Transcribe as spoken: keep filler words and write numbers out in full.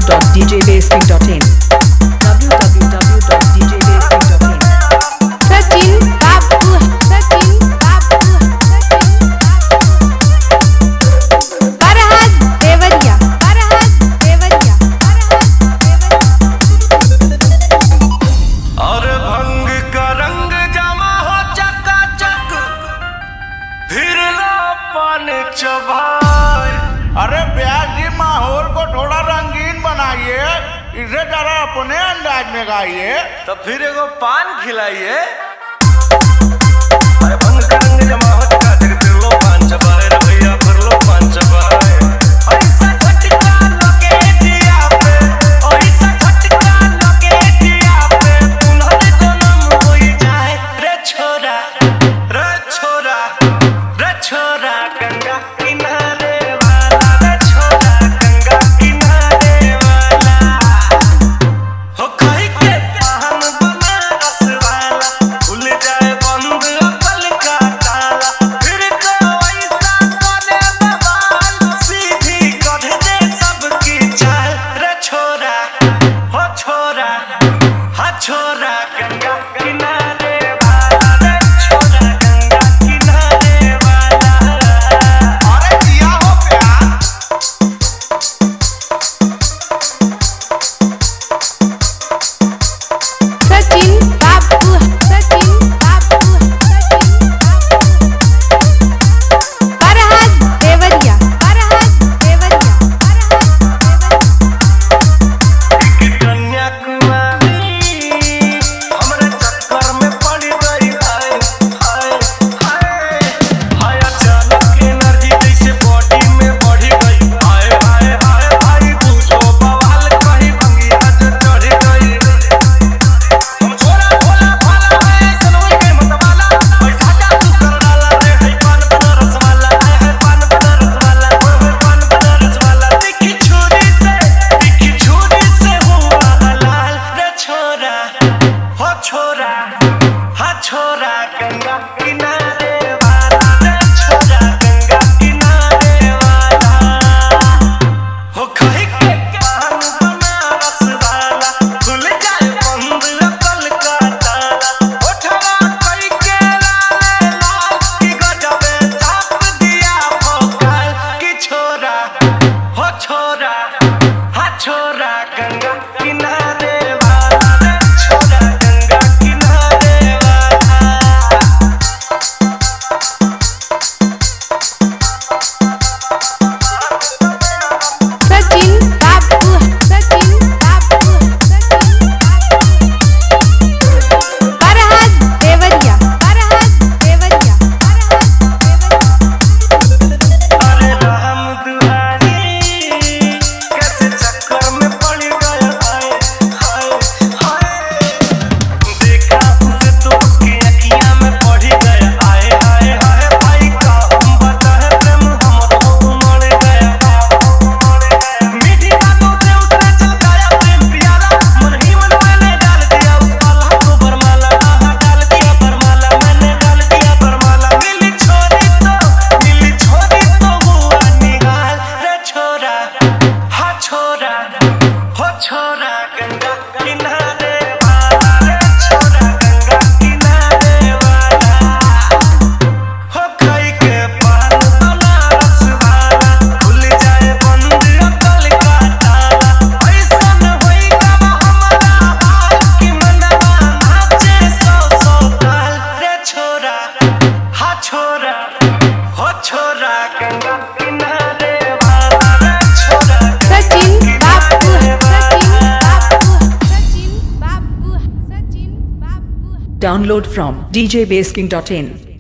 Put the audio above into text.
dot d j basking dot in w w w dot d j basking dot in Sachin Babu Sachin Babu Sachin Babu Farhad Devariya Farhad Devariya Farhad Devariya और भंग का रंग जमा हो चकाचक फिर लो पान चबाए। अरे ब्यास जी माहौल को थोड़ा रंगीन बनाइए, इसे जरा अपने अंदाज में गाइए। तो फिर एगो पान खिलाइए। अरे भंग का रंग जमा हो चकाचक फिर लो पान चबाए रे भैया फिर लो पान चबाए। ऐसा झटका लगे दिया पे ऐसा झटका लगे दिया पे पुनर्जन्म हो जाए रे छोरा रे छोरा रे छोरा गंगा किनारे वाला रे छोरा गंगा किनारे वाला हो कहीं के पान बनारस वाला खुल जाए बंद अकल का ताला फिर तो ऐसा करे बवाल सीधी कर दे सबकी चाल रे छोरा हो छोरा हा छोरा गंगा किनारे वाला रे छोरा गंगा किनारे वाला। अरे दिया हो प्यार। Sachin Babu Sachin Babu Sachin Babu Farhad Devariya Farhad Devariya Farhad Devariya Kanyakumari हमरे चक्कर में पड़ गई हाय हाय हाय हाय अचानक एनर्जी जैसे बॉडी में बढ़ गई हाय हाय हाय हाय पूछो बवाल कहीं भंगिया जो चढ़ गई। हम छोरा भोला भाला है सनोई के मतवाला पैसा का तू कर डाला रे है पान बनारस वाला है है पान बनारस वाला ओए होए पान बनारस वाला दिखी छुरी से दिखी छुरी से हुआ हलाल रे छोरा हो छोरा हा छोरा गंगा किनारे वाला रे छोरा गंगा किनारे वाला हो कहीं के पान बनारस वाला खुल जाए बंद अकल का ताला उठवा कई के लाल लाल की गजबे चाप दिया भोकाल की छोरा हो छोरा हा छोरा गंगा किनारे वाला रे छोरा गंगा किनारे वाला। Sachin Babu Sachin Babu Sachin Babu Farhad Devariya Farhad Devariya Farhad Devariya अरे राम दुआरी कैसे चक्कर में पड़ गया हाय हाय हाय देखा उसे तो उसकी अखियां में पड़ गया हाय हाय हाय भाई का हम बताए प्रेम हमरो उमड़ गया मीठी बातों से उतरे चल गया प्रेम प्याला मन ही मन मैंने डाल दिया उस पाला को बरमाला हाँ डाल दिया बरमाला मैंने डाल दिया बरमाला मिली छोरी तो मिली छोरी तो हुआ निहाल रे छोरा हा छोरा हो छोरा गंगा किनारे वाला रे छोरा गंगा किनारे वाला हो कई के पान बनारस वाला खुल जाए बंद अकल का ताला ऐसा न होएगा हमारा हाल कि मनवा नाचे सौ सौ ताल रे छोरा हा छोरा हो छोरा गंगा किनारे वाला रे छोरा Sachin Babu Sachin Babu Sachin Babu Sachin Babu download from d j basking dot in